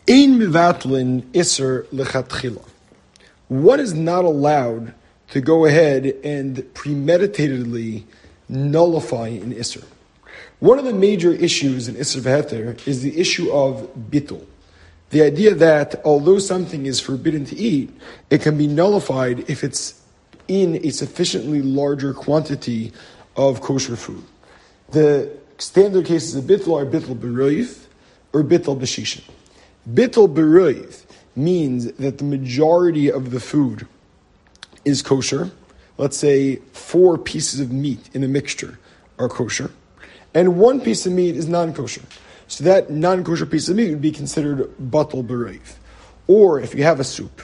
Ein mivatlin iser lechatchila. One is not allowed to go ahead and premeditatedly nullify an iser. One of the major issues in iser v'heter is the issue of bittul. The idea that although something is forbidden to eat, it can be nullified if it's in a sufficiently larger quantity of kosher food. The standard cases of bittul are bittul b'roiv or bittul b'shishin. Bittul b'roiv means that the majority of the food is kosher. Let's say 4 pieces of meat in a mixture are kosher, and 1 piece of meat is non-kosher. So that non-kosher piece of meat would be considered batal b'roiv. Or if you have a soup,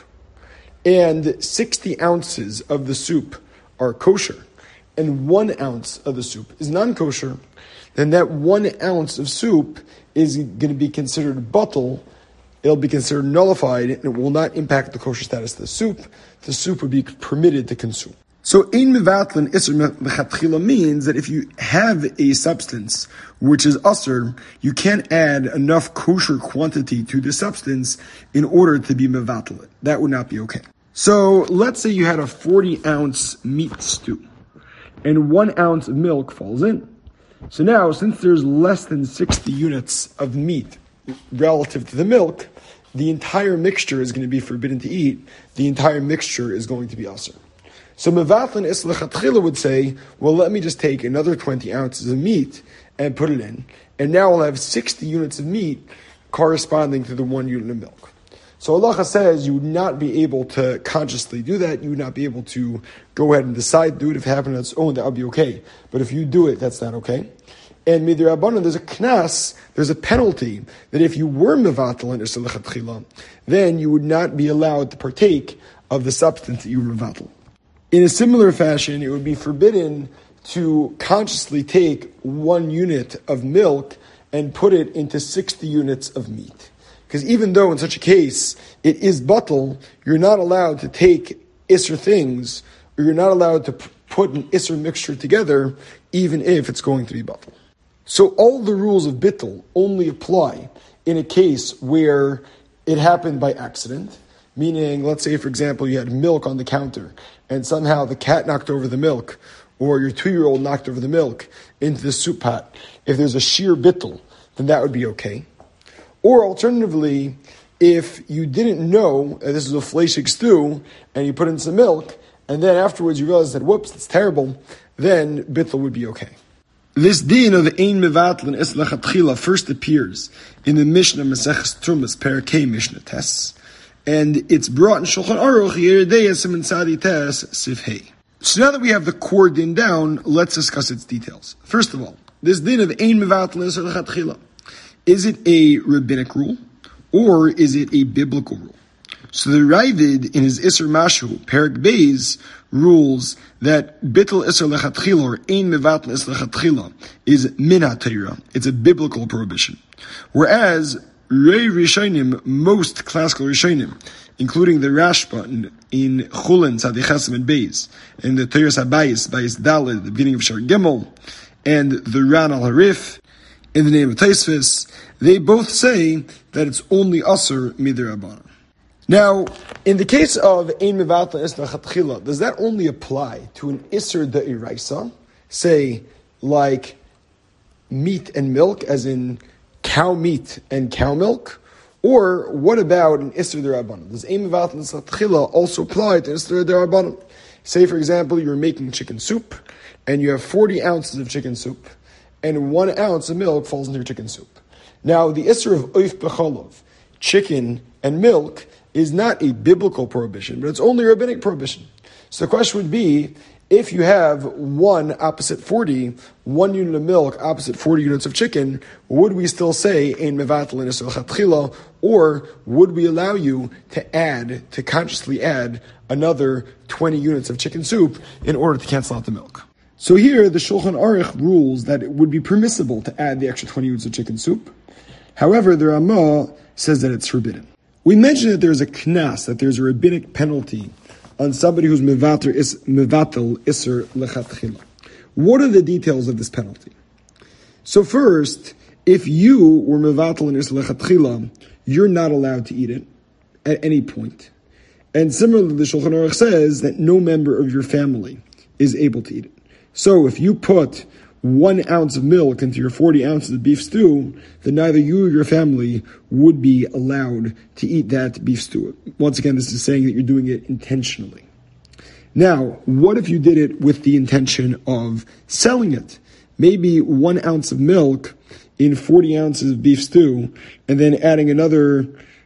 and 60 ounces of the soup are kosher, and 1 ounce of the soup is non-kosher, then that 1 ounce of soup is going to be considered batal. It'll be considered nullified, and it will not impact the kosher status of the soup. The soup would be permitted to consume. So, ein mevatlin iser lechatchila means that if you have a substance which is usr, you can't add enough kosher quantity to the substance in order to be mevatl. That would not be okay. So, let's say you had a 40-ounce meat stew, and 1 ounce of milk falls in. So now, since there's less than 60 units of meat relative to the milk, the entire mixture is going to be forbidden to eat. The entire mixture is going to be usr. So mevatlin is lechatchila would say, well, let me just take another 20 ounces of meat and put it in, and now I'll have 60 units of meat corresponding to the 1 unit of milk. So halacha says you would not be able to consciously do that. You would not be able to go ahead and decide to do it. If it happened on its own, that would be okay. But if you do it, that's not okay. And midirabbanan, there's a knas, there's a penalty that if you were mevatel in iser lechatchila, then you would not be allowed to partake of the substance that you were mevatel. In a similar fashion, it would be forbidden to consciously take 1 unit of milk and put it into 60 units of meat. Because even though in such a case it is batal, you're not allowed to take iser things, or you're not allowed to put an iser mixture together, even if it's going to be batal. So all the rules of bittul only apply in a case where it happened by accident, meaning, let's say, for example, you had milk on the counter, and somehow the cat knocked over the milk, or your 2-year-old knocked over the milk into the soup pot. If there's a sheer bittul, then that would be okay. Or alternatively, if you didn't know this is a fleshig stew, and you put in some milk, and then afterwards you realize that, whoops, it's terrible, then bittul would be okay. This din of ein mevatlin is lechatchila first appears in the Mishnah Maseches Trumas Perikei Mishnah Tes, and it's brought in Shulchan Aruch Yeridei Siman Tzadi Tes Sif Hei. So now that we have the core din down, let's discuss its details. First of all, this din of ein mevatlin is lechatchila. Is it a rabbinic rule, or is it a biblical rule? So the Ravid in his Isser Mashu, Perik Beis, rules that bittul Isser lechatchila, or ein mevatlin Isser lechatchila, is min ha-Torah. It's a biblical prohibition. Whereas Rei Rishonim, most classical Rishonim, including the Rashba in Chulin, Tzaddik Chesem and Beis, and the Toras HaBayis, Bayis Daled, the beginning of Shar Gimel, and the Ran al Harif, in the name of Tosfos, they both say that it's only Asr midirabbanan. Now, in the case of ein mevatlin Isser lechatchila, does that only apply to an Isser de'iraisa, say, like meat and milk, as in cow meat and cow milk? Or what about an Isser de'rabbanan? Does ein mevatlin Isser lechatchila also apply to Isser de'rabbanan? Say, for example, you're making chicken soup, and you have 40 ounces of chicken soup, and 1 ounce of milk falls into your chicken soup. Now, the Isser of oif b'cholov, chicken and milk, is not a biblical prohibition, but it's only a rabbinic prohibition. So the question would be, if you have 1 opposite 40, 1 unit of milk opposite 40 units of chicken, would we still say ein mevatlin Isser lechatchila, or would we allow you to consciously add another 20 units of chicken soup in order to cancel out the milk? So here, the Shulchan Aruch rules that it would be permissible to add the extra 20 units of chicken soup. However, the Ramah says that it's forbidden. We mentioned that there's a knas, that there's a rabbinic penalty on somebody who's mevatel Isser lechatchila. What are the details of this penalty? So first, if you were mevatel in Isser lechatchila, you're not allowed to eat it at any point. And similarly, the Shulchan Aruch says that no member of your family is able to eat it. So if you put 1 ounce of milk into your 40 ounces of beef stew, then neither you or your family would be allowed to eat that beef stew. Once again, this is saying that you're doing it intentionally. Now, what if you did it with the intention of selling it? Maybe 1 ounce of milk in 40 ounces of beef stew, and then adding another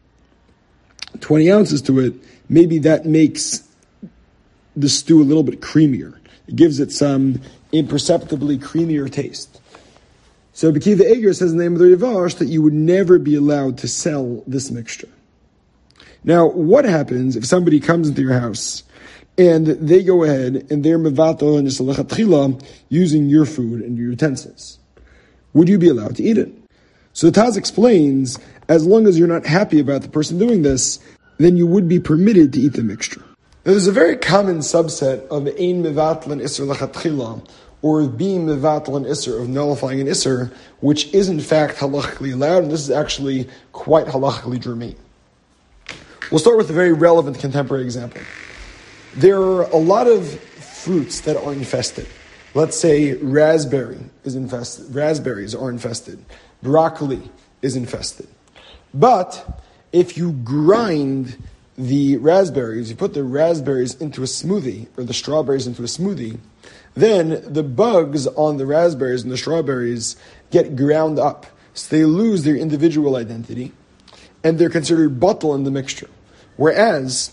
20 ounces to it, maybe that makes the stew a little bit creamier. It gives it some imperceptibly creamier taste. So Bekiva Eger says in the name of the Rivash that you would never be allowed to sell this mixture. Now, what happens if somebody comes into your house and they go ahead and they're mevatel and lechatchila using your food and your utensils? Would you be allowed to eat it? So the Taz explains, as long as you're not happy about the person doing this, then you would be permitted to eat the mixture. Now, there's a very common subset of ein mevatel and iser lechatchila, or being mevatel and iser, of nullifying an iser, which is in fact halachically allowed, and this is actually quite halachically germane. We'll start with a very relevant contemporary example. There are a lot of fruits that are infested. Let's say raspberries are infested. Broccoli is infested. But if you grind the raspberries, you put the raspberries into a smoothie, or the strawberries into a smoothie, then the bugs on the raspberries and the strawberries get ground up. So they lose their individual identity, and they're considered bottle in the mixture. Whereas,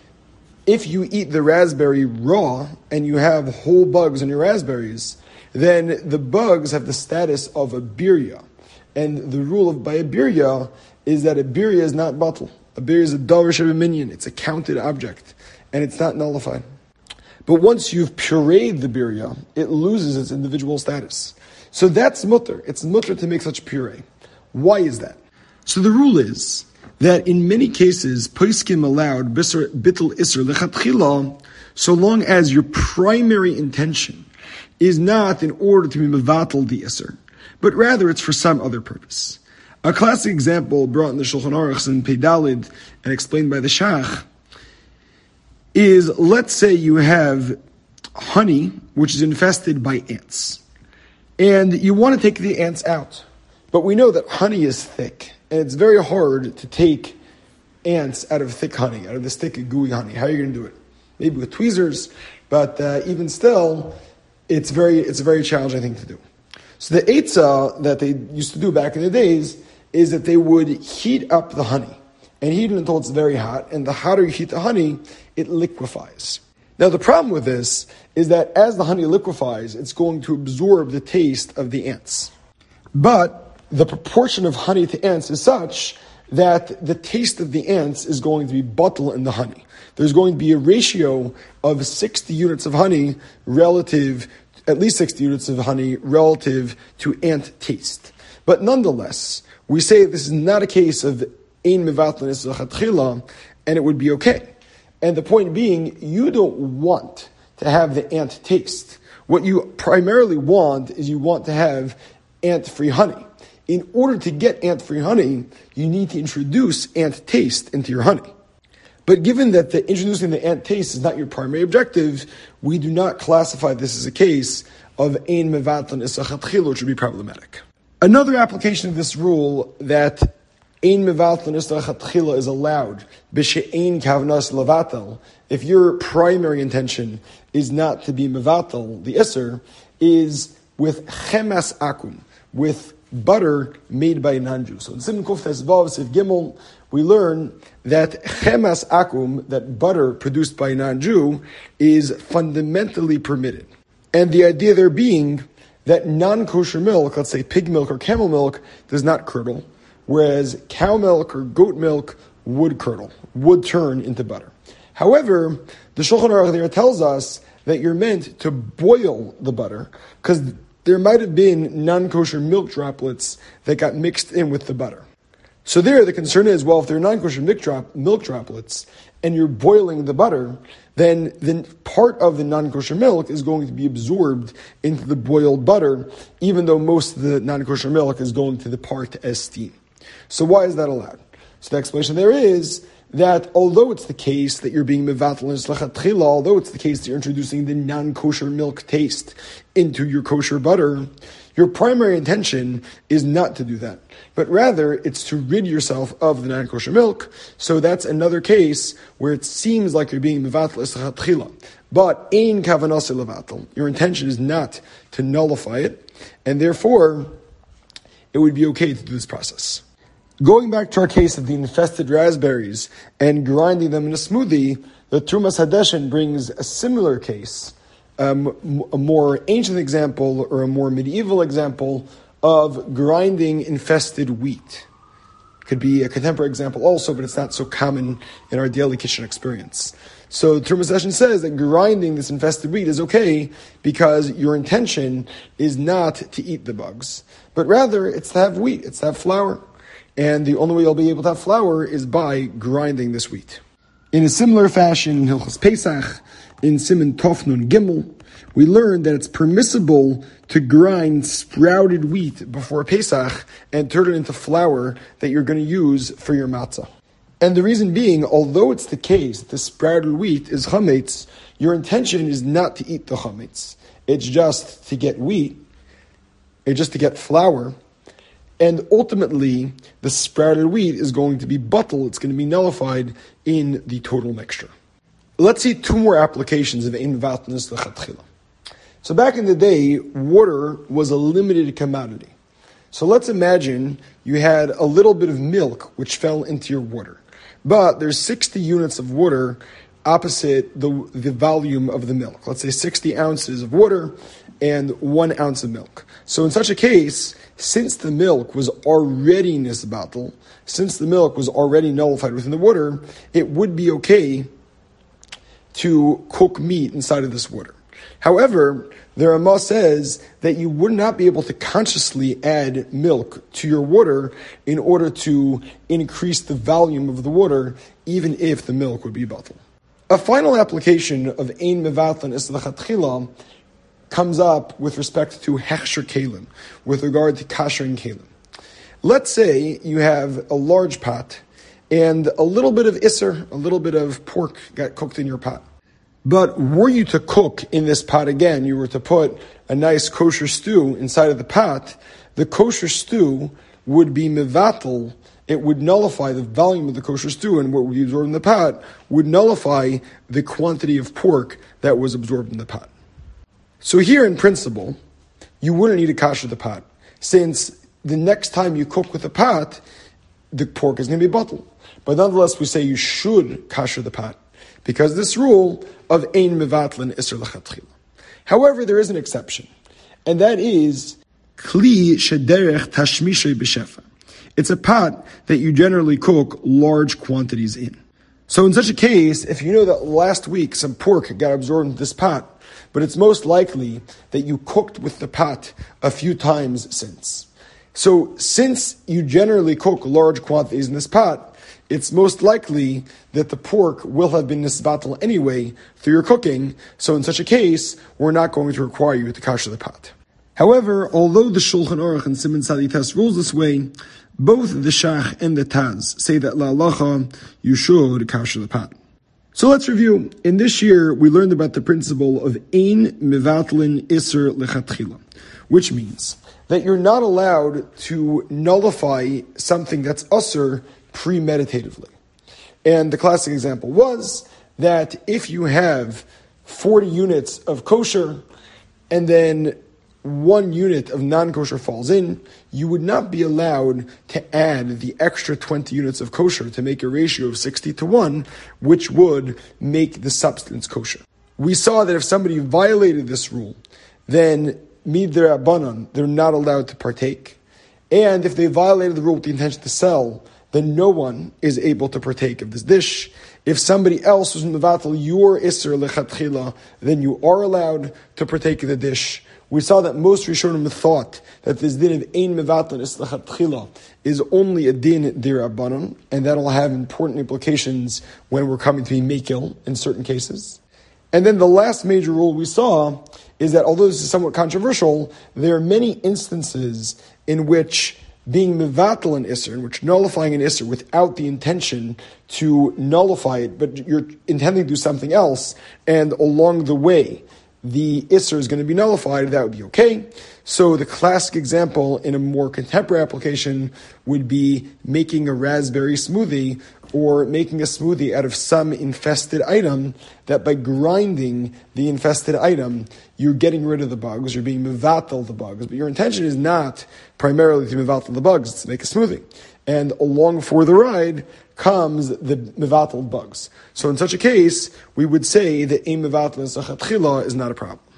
if you eat the raspberry raw and you have whole bugs on your raspberries, then the bugs have the status of a birya. And the rule by a birya is that a birya is not bottle. A birya is a davar shebeminion. It's a counted object, and it's not nullified. But once you've pureed the birya, it loses its individual status. So that's mutter. It's mutter to make such puree. Why is that? So the rule is that in many cases, poskim allowed bittul iser lechatchila, so long as your primary intention is not in order to be mevatel the iser, but rather it's for some other purpose. A classic example brought in the Shulchan Aruch in Peidalid and explained by the Shach is, let's say you have honey which is infested by ants, and you want to take the ants out, but we know that honey is thick. And it's very hard to take ants out of thick honey, out of this thick, gooey honey. How are you going to do it? Maybe with tweezers, but even still, it's a very challenging thing to do. So the eitzah that they used to do back in the days is that they would heat up the honey, and heat it until it's very hot, and the hotter you heat the honey, it liquefies. Now the problem with this is that as the honey liquefies, it's going to absorb the taste of the ants. But the proportion of honey to ants is such that the taste of the ants is going to be bottle in the honey. There's going to be a ratio of 60 units of honey relative, at least 60 units of honey relative to ant taste. But nonetheless, we say this is not a case of ein mevatel iser lechatchila, and it would be okay. And the point being, you don't want to have the ant taste. What you primarily want is you want to have ant-free honey. In order to get ant-free honey, you need to introduce ant taste into your honey. But given that introducing the ant taste is not your primary objective, we do not classify this as a case of ein mevatel iser lechatchila, which would be problematic. Another application of this rule that ein mevatel iser lechatchila is allowed, b'she'ein kavnas levatel, if your primary intention is not to be mevatel, the iser, is with chemas akum, with butter made by a non-Jew. So in Simon Kuf Tes Vav Sif Gimel, we learn that chemas akum, that butter produced by a non-Jew, is fundamentally permitted. And the idea there being that non-kosher milk, let's say pig milk or camel milk, does not curdle, whereas cow milk or goat milk would curdle, would turn into butter. However, the Shulchan Aruch there tells us that you're meant to boil the butter, because there might have been non-kosher milk droplets that got mixed in with the butter. So there, the concern is, well, if there are non-kosher milk droplets and you're boiling the butter, then part of the non-kosher milk is going to be absorbed into the boiled butter, even though most of the non-kosher milk is going to depart as steam. So why is that allowed? So the explanation there is that although it's the case that you're being mevatel in lechatchila, although it's the case that you're introducing the non-kosher milk taste into your kosher butter, your primary intention is not to do that, but rather it's to rid yourself of the non-kosher milk. So that's another case where it seems like you're being mevatel lechatchila, but ein kavanase levatel. Your intention is not to nullify it, and therefore it would be okay to do this process. Going back to our case of the infested raspberries and grinding them in a smoothie, the Trumas Hadeshin brings a similar case, a more ancient example or a more medieval example of grinding infested wheat. Could be a contemporary example also, but it's not so common in our daily kitchen experience. So the Trumas Hadeshin says that grinding this infested wheat is okay because your intention is not to eat the bugs, but rather it's to have wheat, it's to have flour. And the only way you'll be able to have flour is by grinding this wheat. In a similar fashion, in Hilchos Pesach, in Siman Tov Nun Gimel, we learned that it's permissible to grind sprouted wheat before Pesach and turn it into flour that you're going to use for your matzah. And the reason being, although it's the case that the sprouted wheat is chametz, your intention is not to eat the chametz. It's just to get wheat, it's just to get flour. And ultimately, the sprouted wheat is going to be buttel, it's going to be nullified in the total mixture. Let's see two more applications of ein mevatnis lechatchila. So back in the day, water was a limited commodity. So let's imagine you had a little bit of milk which fell into your water. But there's 60 units of water opposite the volume of the milk. Let's say 60 ounces of water and 1 ounce of milk. So in such a case, since the milk was already nisbatel, since the milk was already nullified within the water, it would be okay to cook meat inside of this water. However, the Ramah says that you would not be able to consciously add milk to your water in order to increase the volume of the water, even if the milk would be batel. A final application of ein mevatlan is lechatchila comes up with respect to hechsher kelim, with regard to kashering kelim. Let's say you have a large pot and a little bit of iser, a little bit of pork got cooked in your pot. But were you to cook in this pot again, you were to put a nice kosher stew inside of the pot, the kosher stew would be mevatel. It would nullify the volume of the kosher stew, and what would be absorbed in the pot would nullify the quantity of pork that was absorbed in the pot. So here, in principle, you wouldn't need to kasher the pot, since the next time you cook with the pot, the pork is going to be bottled. But nonetheless, we say you should kasher the pot, because this rule of ein mevatlin iser lechatchila. However, there is an exception, and that is kli shederech tashmishay b'shefa. It's a pot that you generally cook large quantities in. So in such a case, if you know that last week some pork got absorbed into this pot, but it's most likely that you cooked with the pot a few times since. So since you generally cook large quantities in this pot, it's most likely that the pork will have been nisbatel anyway through your cooking. So in such a case, we're not going to require you to kasher the pot. However, although the Shulchan Aruch and Siman Saditas rules this way, both the Shach and the Taz say that la'alacha, you should kasher the pot. So let's review. In this year, we learned about the principle of ein mevatlin iser lechatchila, which means that you're not allowed to nullify something that's usher premeditatively. And the classic example was that if you have 40 units of kosher and then 1 unit of non-kosher falls in, you would not be allowed to add the extra 20 units of kosher to make a ratio of 60-1, which would make the substance kosher. We saw that if somebody violated this rule, then midrabanan, they're not allowed to partake. And if they violated the rule with the intention to sell, then no one is able to partake of this dish. If somebody else was mevatel your iser lechatchila, then you are allowed to partake of the dish. We saw that most Rishonim thought that this din of ein mevatel iser lechatchila is only a din dirabanan, and that'll have important implications when we're coming to be mekil in certain cases. And then the last major rule we saw is that although this is somewhat controversial, there are many instances in which being mevatel an isser, which nullifying an isser without the intention to nullify it, but you're intending to do something else, and along the way, the isser is going to be nullified, that would be okay. So the classic example in a more contemporary application would be making a raspberry smoothie or making a smoothie out of some infested item that by grinding the infested item, you're getting rid of the bugs, you're being mevatel the bugs, but your intention is not primarily to mevatel the bugs, it's to make a smoothie. And along for the ride comes the mevatel bugs. So in such a case, we would say that a mevatel is not a problem.